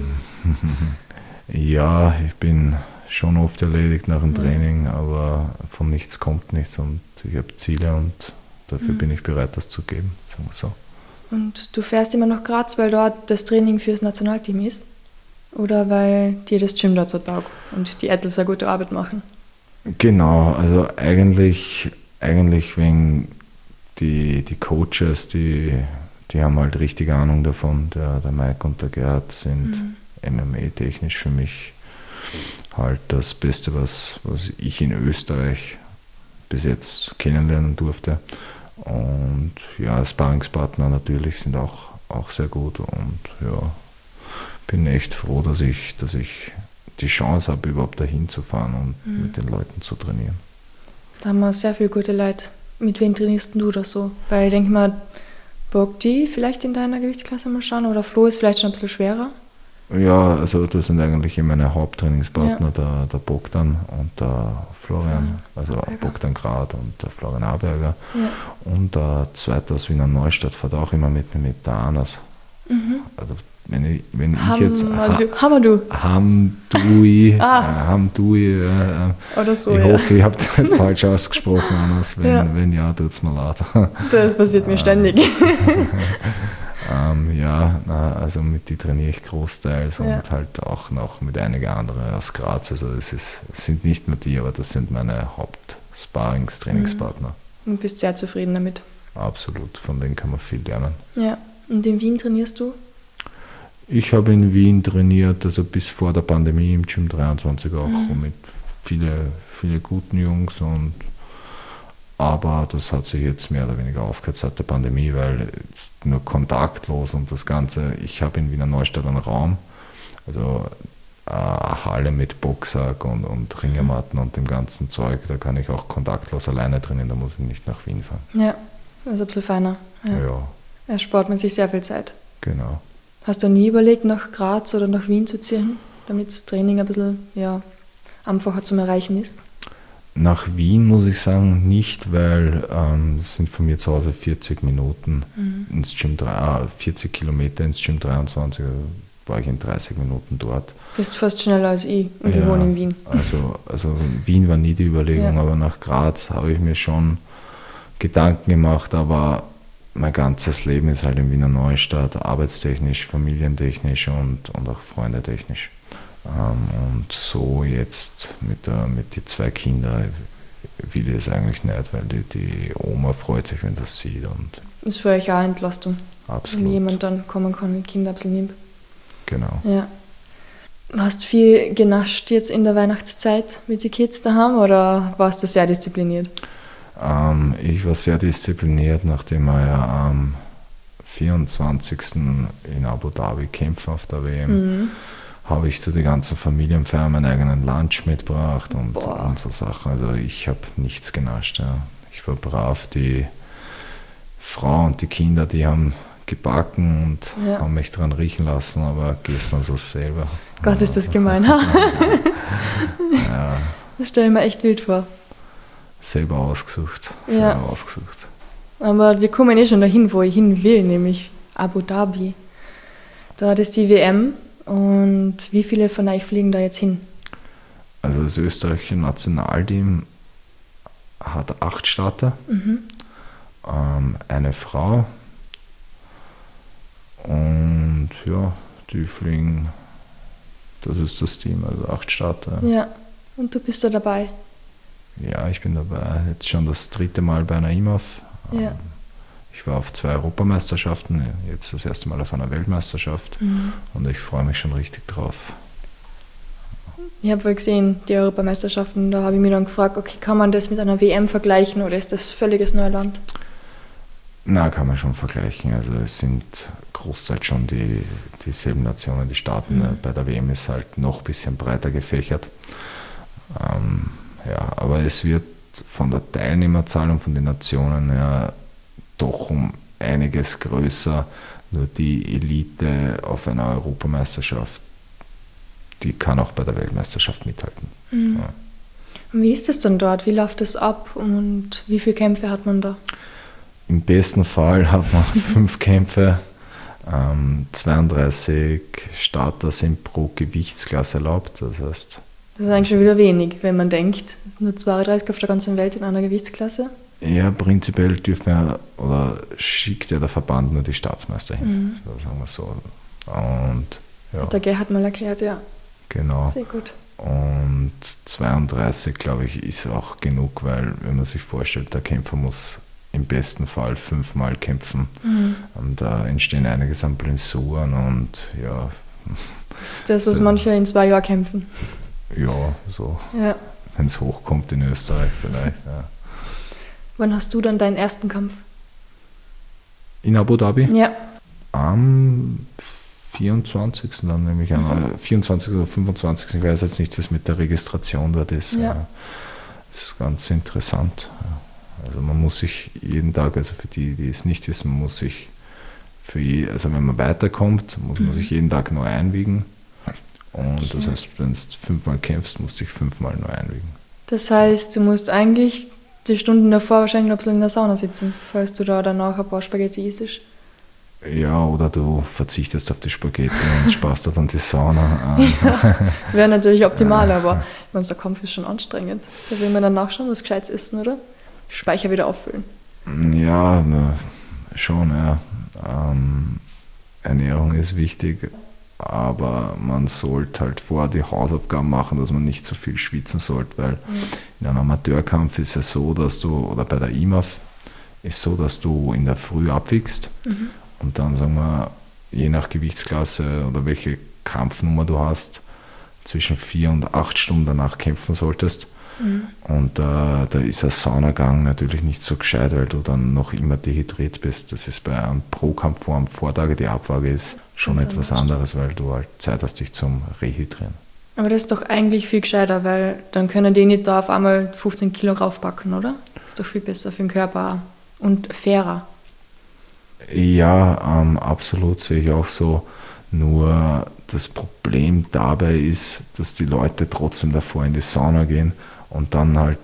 Ja, ich bin schon oft erledigt nach dem Training, aber von nichts kommt nichts und ich habe Ziele und dafür bin ich bereit, das zu geben, sagen wir so. Und du fährst immer nach Graz, weil dort das Training fürs Nationalteam ist? Oder weil dir das Gym dort so taugt und die Ädels eine gute Arbeit machen? Genau, also eigentlich wegen die Coaches, die haben halt richtig Ahnung davon. Der Mike und der Gerhard sind MMA-technisch für mich halt das Beste, was ich in Österreich bis jetzt kennenlernen durfte. Und ja, Sparringspartner natürlich sind auch sehr gut. Und ja, bin echt froh, dass ich die Chance habe, überhaupt dahin zu fahren und mit den Leuten zu trainieren. Da haben wir sehr viele gute Leute. Mit wem trainierst du da so? Weil ich denke mal, Bogdi vielleicht in deiner Gewichtsklasse mal schauen oder Flo ist vielleicht schon ein bisschen schwerer. Ja, also das sind eigentlich meine Haupttrainingspartner, der Bogdan und der Florian, also Aberger. Bogdan Grad und der Florian Aberger. Ja. Und der zweite aus Wiener Neustadt fährt auch immer mit der Anas. Also wenn ich jetzt Hamdui, Oder so, ich hoffe, ich habe das nicht falsch ausgesprochen, Anas. Wenn ja, tut es mir leid. Das passiert mir ständig. Also mit die trainiere ich großteils und halt auch noch mit einigen anderen aus Graz. Also es sind nicht nur die, aber das sind meine Haupt-Sparrings-Trainingspartner. Und bist sehr zufrieden damit. Absolut, von denen kann man viel lernen. Ja, und in Wien trainierst du? Ich habe in Wien trainiert, also bis vor der Pandemie im Gym 23 auch mit viele guten Jungs aber das hat sich jetzt mehr oder weniger aufgehört seit der Pandemie, weil jetzt nur kontaktlos und das Ganze, ich habe in Wiener Neustadt einen Raum, also eine Halle mit Boxsack und Ringematten und dem ganzen Zeug, da kann ich auch kontaktlos alleine trainieren, da muss ich nicht nach Wien fahren. Ja, das ist ein bisschen feiner. Ja. Da spart man sich sehr viel Zeit. Genau. Hast du nie überlegt, nach Graz oder nach Wien zu ziehen, damit das Training ein bisschen einfacher zum Erreichen ist? Nach Wien muss ich sagen, nicht, weil es sind von mir zu Hause 40 Minuten ins Gym, 40 Kilometer ins Gym 23, war ich in 30 Minuten dort. Bist fast schneller als ich und ich wohne in Wien. Also Wien war nie die Überlegung, aber nach Graz habe ich mir schon Gedanken gemacht, aber mein ganzes Leben ist halt in Wiener Neustadt, arbeitstechnisch, familientechnisch und auch freundetechnisch. Und so jetzt mit den 2 Kindern will ich es eigentlich nicht, weil die Oma freut sich, wenn das sieht. Und das ist für euch auch eine Entlastung. Absolut. Wenn jemand dann kommen kann und die Kinder ein bisschen nimmt. Genau. Ja. Hast du viel genascht jetzt in der Weihnachtszeit mit den Kids daheim oder warst du sehr diszipliniert? Ich war sehr diszipliniert, nachdem wir ja am 24. in Abu Dhabi kämpfen auf der WM. Habe ich zu den ganzen Familienfeiern meinen eigenen Lunch mitgebracht und so Sachen. Also ich habe nichts genascht. Ja. Ich war brav. Die Frau und die Kinder, die haben gebacken und haben mich dran riechen lassen, aber gestern so selber. Gott, ist das gemein. Ja. Das stelle ich mir echt wild vor. Selber ausgesucht. Aber wir kommen schon dahin, wo ich hin will, nämlich Abu Dhabi. Da ist die WM. Und wie viele von euch fliegen da jetzt hin? Also das österreichische Nationalteam hat 8 Starter, eine Frau und die fliegen, das ist das Team, also 8 Starter. Ja, und du bist da dabei? Ja, ich bin dabei, jetzt schon das 3. Mal bei einer IMAF. Ja. Ich war auf 2 Europameisterschaften, jetzt das erste Mal auf einer Weltmeisterschaft und ich freue mich schon richtig drauf. Ich habe wohl gesehen, die Europameisterschaften, da habe ich mich dann gefragt, okay, kann man das mit einer WM vergleichen oder ist das völliges Neuland? Na, kann man schon vergleichen. Also es sind großteils schon dieselben Nationen, die starten. Bei der WM ist halt noch ein bisschen breiter gefächert. Aber es wird von der Teilnehmerzahl und von den Nationen her doch um einiges größer. Nur die Elite auf einer Europameisterschaft, die kann auch bei der Weltmeisterschaft mithalten. Ja. Und wie ist es dann dort? Wie läuft es ab und wie viele Kämpfe hat man da? Im besten Fall hat man 5 Kämpfe. 32 Starter sind pro Gewichtsklasse erlaubt. Das heißt, das ist eigentlich schon wieder wenig, wenn man denkt, es sind nur 32 auf der ganzen Welt in einer Gewichtsklasse. Ja, prinzipiell schickt ja der Verband nur die Staatsmeister hin, sagen wir so. Und, Hat der Gerhard mal erklärt, ja. Genau. Sehr gut. Und 32, glaube ich, ist auch genug, weil wenn man sich vorstellt, der Kämpfer muss im besten Fall 5-mal kämpfen. Und da entstehen einiges an Blessuren und ja. Das ist das, was manche in 2 Jahren kämpfen. Ja, so. Ja. Wenn es hochkommt in Österreich vielleicht. Ja. Wann hast du dann deinen ersten Kampf? In Abu Dhabi? Ja. Am 24. dann nämlich, 24. oder 25. Ich weiß jetzt nicht, was mit der Registration dort ist. Ja. Das ist ganz interessant. Also man muss sich jeden Tag, also für die, die es nicht wissen, man muss sich also wenn man weiterkommt, muss man sich jeden Tag neu einwiegen. Und das heißt, wenn du 5-mal kämpfst, musst du dich 5-mal neu einwiegen. Das heißt, du musst eigentlich die Stunden davor wahrscheinlich noch ein bisschen in der Sauna sitzen, falls du da danach ein paar Spaghetti isst. Ja, oder du verzichtest auf die Spaghetti und sparst dir dann die Sauna. Wäre natürlich optimal, aber ich meine, der Kampf ist schon anstrengend. Da will man dann nachschauen, was Gescheites essen, oder? Speicher wieder auffüllen. Ja, schon, ja. Ernährung ist wichtig, aber man sollte halt vorher die Hausaufgaben machen, dass man nicht so viel schwitzen sollte, weil in einem Amateurkampf ist es so, dass du, oder bei der IMAF ist so, dass du in der Früh abwiegst und dann, sagen wir, je nach Gewichtsklasse oder welche Kampfnummer du hast, zwischen 4 und 8 Stunden danach kämpfen solltest. Und da ist ein Saunagang natürlich nicht so gescheit, weil du dann noch immer dehydriert bist. Das ist bei einem Pro-Kampf vor am Vortag, die Abwaage ist schon etwas anderes, weil du halt Zeit hast, dich zum Rehydrieren. Aber das ist doch eigentlich viel gescheiter, weil dann können die nicht da auf einmal 15 Kilo raufpacken, oder? Das ist doch viel besser für den Körper und fairer. Ja, absolut, sehe ich auch so. Nur das Problem dabei ist, dass die Leute trotzdem davor in die Sauna gehen und dann halt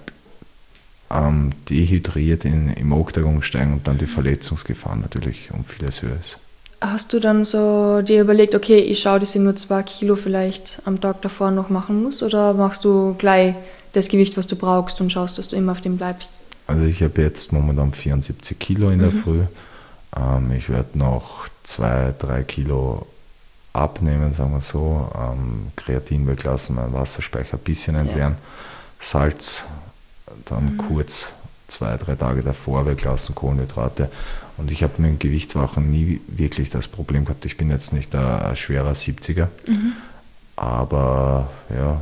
dehydriert im Oktagon steigen und dann die Verletzungsgefahr natürlich um vieles höher ist. Hast du dann so dir überlegt, okay, ich schaue, dass ich nur 2 Kilo vielleicht am Tag davor noch machen muss, oder machst du gleich das Gewicht, was du brauchst und schaust, dass du immer auf dem bleibst? Also ich habe jetzt momentan 74 Kilo in der Früh. Ich werde noch 2-3 Kilo abnehmen, sagen wir so. Kreatin weglassen, meinen Wasserspeicher ein bisschen entleeren. Salz dann kurz 2-3 Tage davor weglassen, Kohlenhydrate. Und ich habe mit dem Gewichtwachen nie wirklich das Problem gehabt. Ich bin jetzt nicht ein schwerer 70er, aber ja,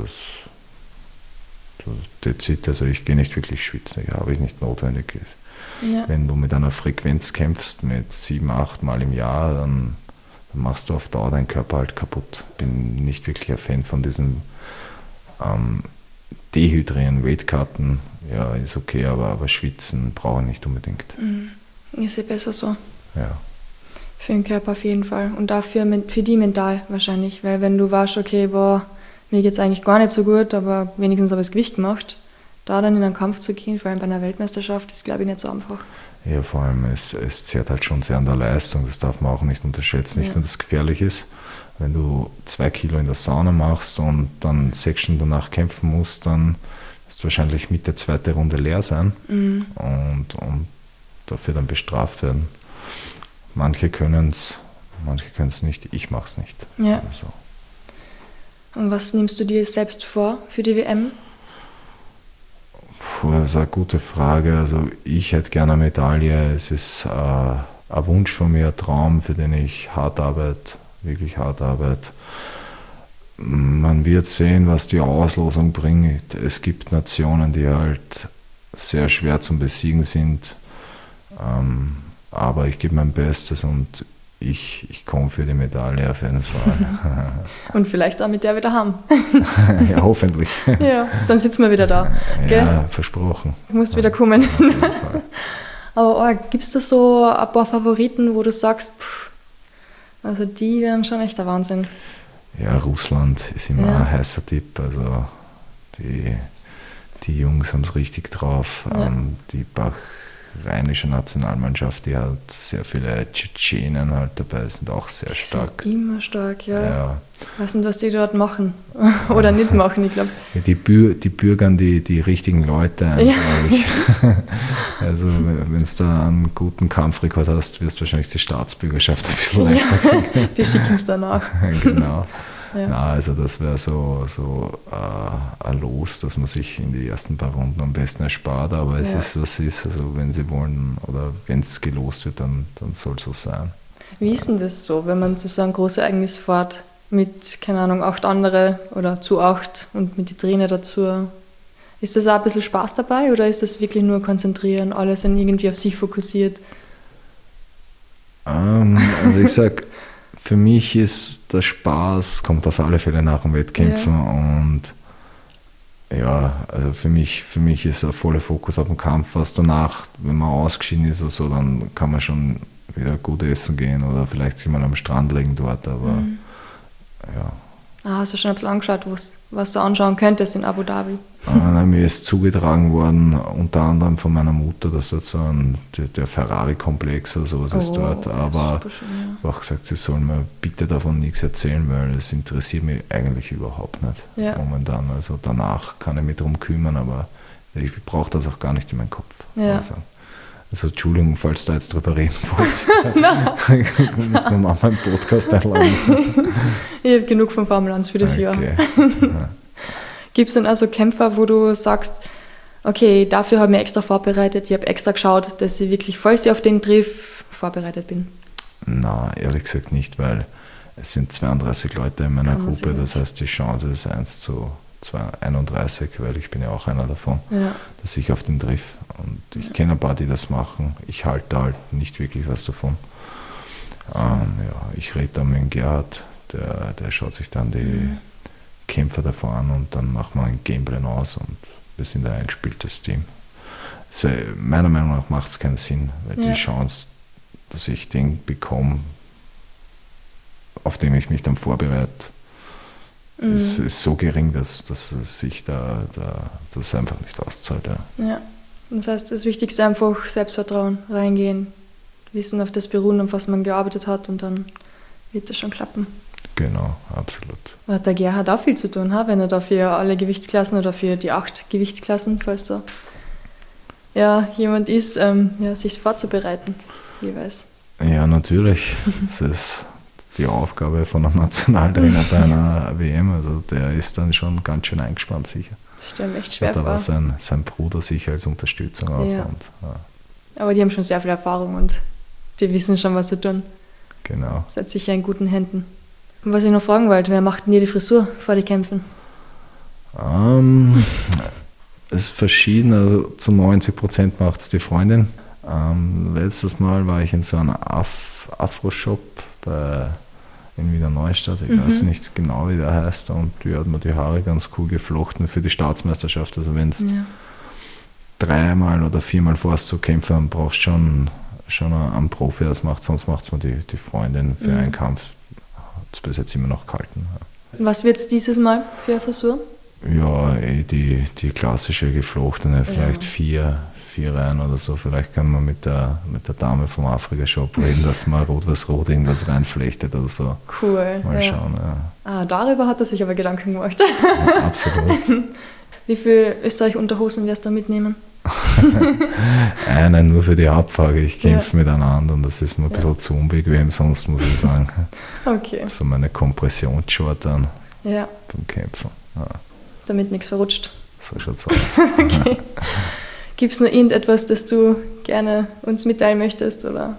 that's it. Also ich gehe nicht wirklich schwitzen, habe ich nicht notwendig. Ja. Wenn du mit einer Frequenz kämpfst, mit 7-8 Mal im Jahr, dann machst du auf Dauer deinen Körper halt kaputt. Bin nicht wirklich ein Fan von diesen Dehydrieren, Weightcutten. Ja, ist okay, aber schwitzen brauche ich nicht unbedingt. Ist ja besser so. Ja. Für den Körper auf jeden Fall. Und dafür für die mental wahrscheinlich. Weil wenn du weißt, okay, boah, mir geht es eigentlich gar nicht so gut, aber wenigstens habe ich das Gewicht gemacht, da dann in einen Kampf zu gehen, vor allem bei einer Weltmeisterschaft, ist, glaube ich, nicht so einfach. Ja, vor allem, es zehrt halt schon sehr an der Leistung, das darf man auch nicht unterschätzen. Nicht nur, dass es gefährlich ist, wenn du 2 Kilo in der Sauna machst und dann 6 Stunden danach kämpfen musst, dann wirst du wahrscheinlich mit der 2. Runde leer sein und dafür dann bestraft werden. Manche können es nicht, ich mache es nicht. Ja. Also. Und was nimmst du dir selbst vor für die WM? Das ist eine gute Frage. Also ich hätte gerne eine Medaille. Es ist ein Wunsch von mir, ein Traum, für den ich hart arbeite, wirklich hart arbeite. Man wird sehen, was die Auslosung bringt. Es gibt Nationen, die halt sehr schwer zum Besiegen sind. Aber ich gebe mein Bestes und ich komme für die Medaille auf jeden Fall. Und vielleicht auch mit der wieder haben. Ja, hoffentlich. Ja, dann sitzen wir wieder da. Gell? Ja, versprochen. Du musst wieder kommen. Auf jeden Fall. Aber gibt es da so ein paar Favoriten, wo du sagst, also die wären schon echt der Wahnsinn? Ja, Russland ist immer ein heißer Tipp. Also die Jungs haben es richtig drauf. Ja. Die bahrainische Nationalmannschaft, die hat sehr viele Tschetschenen halt dabei, sind auch sehr stark. Sind immer stark, ja. Ich weiß nicht, was die dort machen oder nicht machen, ich glaube. Ja, die bürgern die richtigen Leute ein, glaube ich. Also wenn du da einen guten Kampfrekord hast, wirst du wahrscheinlich die Staatsbürgerschaft ein bisschen leichter kriegen. Die schicken es danach. Genau. Ja. Na, also das wäre so ein Los, dass man sich in die ersten paar Runden am besten erspart, aber es ist, was ist. Also wenn sie wollen oder wenn es gelost wird, dann soll es so sein. Wie ist denn das so, wenn man zu so einem Großereignis fährt mit, keine Ahnung, 8 andere oder zu 8 und mit den Trainer dazu? Ist das auch ein bisschen Spaß dabei oder ist das wirklich nur konzentrieren, alles irgendwie auf sich fokussiert? Also ich sag, für mich ist der Spaß, kommt auf alle Fälle nach dem Wettkämpfen und ja, also für mich ist der volle Fokus auf den Kampf. Was danach, wenn man ausgeschieden ist oder so, dann kann man schon wieder gut essen gehen oder vielleicht sich mal am Strand legen dort, aber ja. Hast du schon ein bisschen angeschaut, was du anschauen könntest in Abu Dhabi? Mir ist zugetragen worden, unter anderem von meiner Mutter, dass dort so der Ferrari-Komplex oder sowas ist dort, aber schön, ich habe auch gesagt, sie sollen mir bitte davon nichts erzählen, weil es interessiert mich eigentlich überhaupt nicht momentan. Also danach kann ich mich darum kümmern, aber ich brauche das auch gar nicht in meinen Kopf. Ja. Also Entschuldigung, falls du jetzt drüber reden wolltest, müssen wir mal einen Podcast einladen. Ich habe genug von Formel 1 für das Jahr. Ja. Gibt es denn also Kämpfer, wo du sagst, okay, dafür habe ich mich extra vorbereitet, ich habe extra geschaut, dass ich wirklich, falls ich auf den Triff vorbereitet bin? Na, ehrlich gesagt nicht, weil es sind 32 Leute in meiner Gruppe, das heißt die Chance ist 1:31, weil ich bin ja auch einer davon, dass ich auf den triff. Und ich kenne ein paar, die das machen. Ich halte halt nicht wirklich was davon. Ich rede dann mit dem Gerhard, der schaut sich dann die Kämpfer davor an und dann machen wir ein Gameplan aus und wir sind ein eingespieltes Team. Also meiner Meinung nach macht es keinen Sinn, weil die Chance, dass ich den bekomme, auf den ich mich dann vorbereite, ist so gering, dass sich das einfach nicht auszahlt. Ja, das heißt, das Wichtigste einfach Selbstvertrauen reingehen, wissen, auf das beruhen, auf was man gearbeitet hat und dann wird das schon klappen. Genau, absolut. Hat der Gerhard auch viel zu tun, wenn er da für alle Gewichtsklassen oder für die 8 Gewichtsklassen, falls da jemand ist, sich vorzubereiten, jeweils. Ja, natürlich. Das ist die Aufgabe von einem Nationaltrainer bei einer WM. Also der ist dann schon ganz schön eingespannt, sicher. Das stelle mir echt schwer vor. Da war vor. sein Bruder sicher als Unterstützung auch. Ja. Aber die haben schon sehr viel Erfahrung und die wissen schon, was sie tun. Genau. Seid sicher in guten Händen. Und was ich noch fragen wollte, wer macht denn dir die Frisur vor den Kämpfen? Es ist verschieden, also zu 90% macht es die Freundin. Letztes Mal war ich in so einem Afro-Shop in Wiener Neustadt, ich weiß nicht genau, wie der heißt, und die hat mir die Haare ganz cool geflochten für die Staatsmeisterschaft. Also wenn du 3-mal oder 4-mal vorhast zu kämpfen, dann brauchst du schon einen Profi, das macht, sonst macht es mir die Freundin für einen Kampf. Hat es bis jetzt immer noch gehalten. Ja. Was wird es dieses Mal für eine Frisur? Ja, die klassische geflochtene, vielleicht 4 Reihen oder so. Vielleicht kann man mit der Dame vom Afrika-Shop reden, dass man rot irgendwas reinflechtet oder so. Cool. Mal schauen. Ja. Darüber hat er sich aber Gedanken gemacht. Ja, absolut. Wie viele Österreich-Unterhosen wirst du mitnehmen? Eine nur für die Abfrage. Ich kämpfe miteinander und das ist mir ein bisschen zu unbequem, sonst muss ich sagen. Okay. So meine Kompressionsshort dann beim Kämpfen. Ja. Damit nichts verrutscht. So schaut's aus. Okay. Gibt es noch irgendetwas, das du gerne uns mitteilen möchtest? Oder?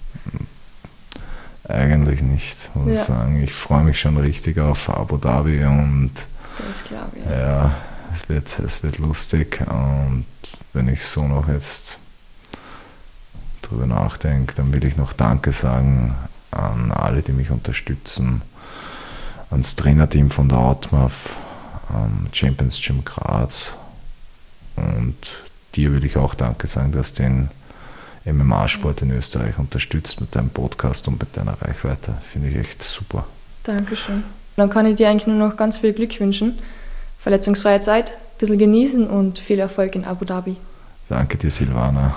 Eigentlich nicht, muss ich sagen. Ich freue mich schon richtig auf Abu Dhabi und das glaube ich. Ja, es wird lustig und wenn ich so noch jetzt drüber nachdenke, dann will ich noch Danke sagen an alle, die mich unterstützen, ans Trainerteam von der Outmaf, Champions Gym Graz und dir will ich auch Danke sagen, dass den MMA-Sport in Österreich unterstützt mit deinem Podcast und mit deiner Reichweite. Finde ich echt super. Dankeschön. Dann kann ich dir eigentlich nur noch ganz viel Glück wünschen. Verletzungsfreie Zeit, ein bisschen genießen und viel Erfolg in Abu Dhabi. Danke dir, Silvana.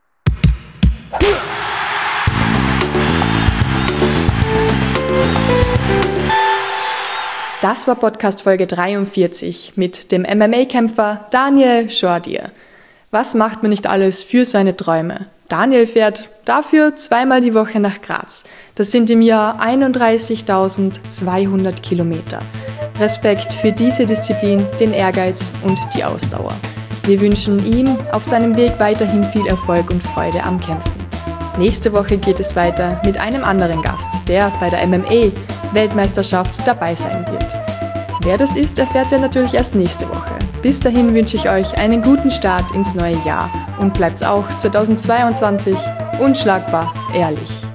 Das war Podcast Folge 43 mit dem MMA-Kämpfer Daniel Jordier. Was macht man nicht alles für seine Träume? Daniel fährt dafür 2-mal die Woche nach Graz. Das sind im Jahr 31.200 Kilometer. Respekt für diese Disziplin, den Ehrgeiz und die Ausdauer. Wir wünschen ihm auf seinem Weg weiterhin viel Erfolg und Freude am Kämpfen. Nächste Woche geht es weiter mit einem anderen Gast, der bei der MMA-Weltmeisterschaft dabei sein wird. Wer das ist, erfährt ihr natürlich erst nächste Woche. Bis dahin wünsche ich euch einen guten Start ins neue Jahr und bleibt auch 2022 unschlagbar ehrlich.